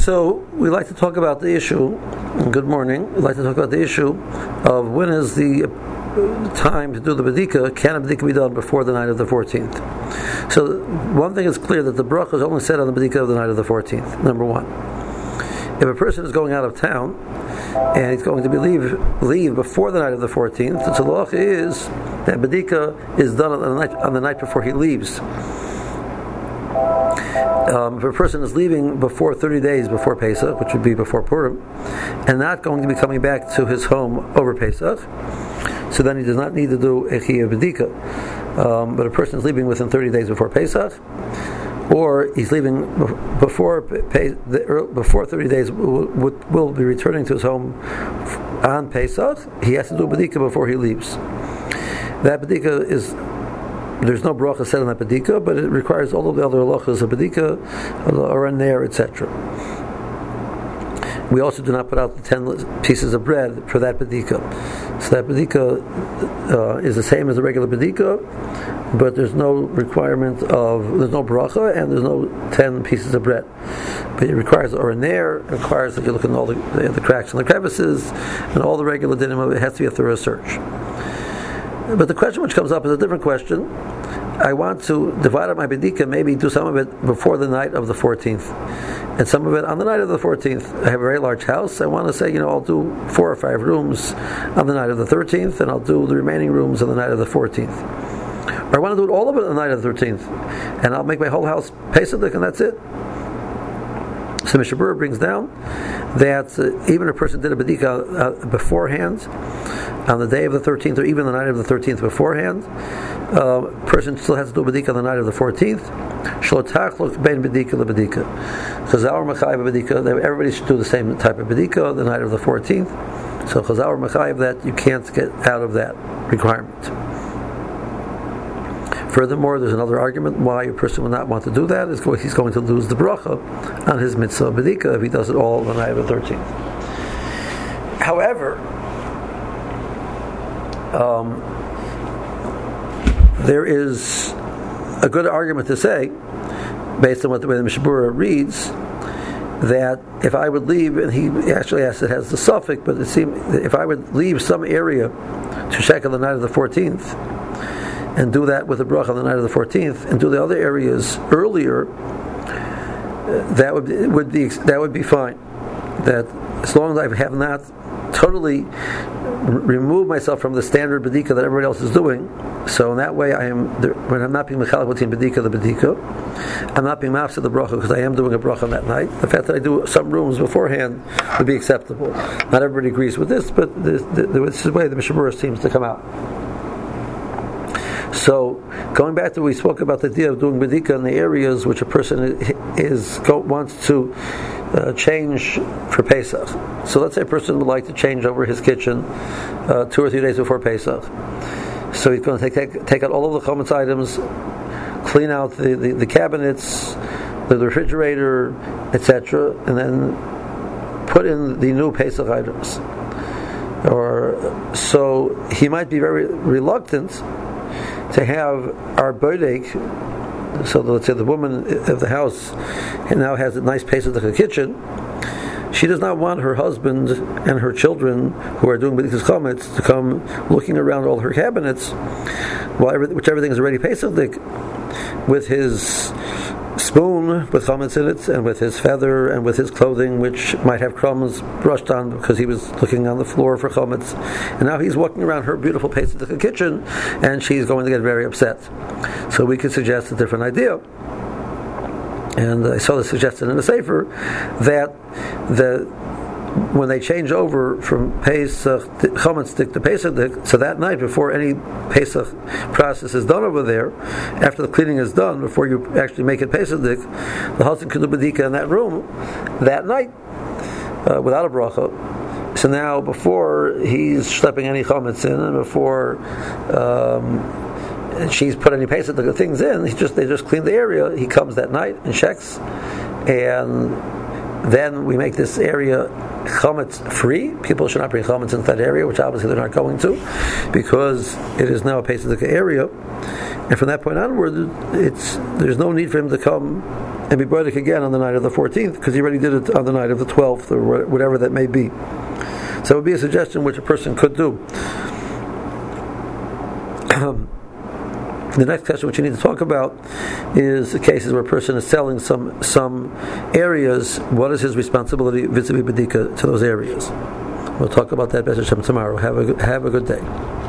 So we like to talk about the issue. Good morning. We'd like to talk about the issue of when is the time to do the bedika. Can a bedika be done before the night of the 14th? So one thing is clear, that the bracha is only said on the bedika of the night of the 14th. Number one, if a person is going out of town and he's going to be leave before the night of the 14th, the halacha is that bedika is done on the night before he leaves. If a person is leaving before 30 days before Pesach, which would be before Purim, and not going to be coming back to his home over Pesach, so then he does not need to do a chiyuv bedika. But a person is leaving within 30 days before Pesach, or he's leaving before 30 days, will be returning to his home on Pesach, he has to do bedika before he leaves. That bedika is, there's no bracha said on that bedika, but it requires all of the other halachas of bedika, or in there, etc. We also do not put out the 10 pieces of bread for that bedika. So that bedika is the same as the regular bedika, but there's no requirement there's no bracha, and there's no 10 pieces of bread. But it requires or in there, it requires that you look in all the cracks and the crevices, and all the regular dinim of it has to be a thorough search. But the question which comes up is a different question. I want to divide up my bedika, maybe do some of it before the night of the 14th, and some of it on the night of the 14th. I have a very large house. I want to say, I'll do 4 or 5 rooms on the night of the 13th, and I'll do the remaining rooms on the night of the 14th. Or I want to do all of it on the night of the 13th, and I'll make my whole house Pesach, and that's it. So Mishnah Berurah brings down that even a person did a bedika beforehand, on the day of the 13th, or even the night of the 13th beforehand, person still has to do a bedika on the night of the 14th. Shlotachlok ben bedika lebedika. Chazal Mechayev bedika. Everybody should do the same type of bedika the night of the 14th. So Chazal Mechayev that you can't get out of that requirement. Furthermore, there's another argument why a person would not want to do that. He's going to lose the bracha on his mitzvah bedika if he does it all on the night of the 13th. However, there is a good argument to say, based on what the way the Mishnah Berurah reads, that if I would leave, and he actually asks, it has the suffix, but it seems if I would leave some area to check on the night of the 14th, and do that with a bracha on the night of the 14th, and do the other areas earlier, that would be fine. That as long as I have not totally remove myself from the standard bedika that everybody else is doing, so in that way when I'm not being mechalek between bedika the bedika, I'm not being mafsed the bracha because I am doing a bracha on that night. The fact that I do some rooms beforehand would be acceptable. Not everybody agrees with this, but this is the way the Mishnah Berurah seems to come out. So, going back to we spoke about the idea of doing bedika in the areas which a person wants to change for Pesach. So let's say a person would like to change over his kitchen 2 or 3 days before Pesach. So he's going to take out all of the chametz items, clean out the cabinets, the refrigerator, etc., and then put in the new Pesach items. So he might be very reluctant to have our bodek. So let's say the woman of the house now has a nice Pesach kitchen. She does not want her husband and her children who are doing bedikas chametz to come looking around all her cabinets, which everything is already Pesach, with his spoon with chametz in it, and with his feather, and with his clothing which might have crumbs brushed on because he was looking on the floor for chametz, and now he's walking around her beautiful Pesach kitchen, and she's going to get very upset. So we could suggest a different idea, and I saw this suggested in the Sefer, that when they change over from Pesach chametz to Pesach, so that night before any Pesach process is done over there, after the cleaning is done, before you actually make it Pesach, the husband can do bedika in that room that night without a bracha. So now, before he's schlepping any chametz in, and before she's put any Pesach things in, they just clean the area. He comes that night and checks, and then we make this area chametz free. People should not bring chametz into that area, which obviously they're not going to, because it is now a Pesach area. And from that point onward, there's no need for him to come and be Boidek again on the night of the 14th, because he already did it on the night of the 12th, or whatever that may be. So it would be a suggestion which a person could do. The next question which you need to talk about is the cases where a person is selling some areas. What is his responsibility vis-a-vis Bedika to those areas? We'll talk about that Be'ez Hashem tomorrow. Have a good day.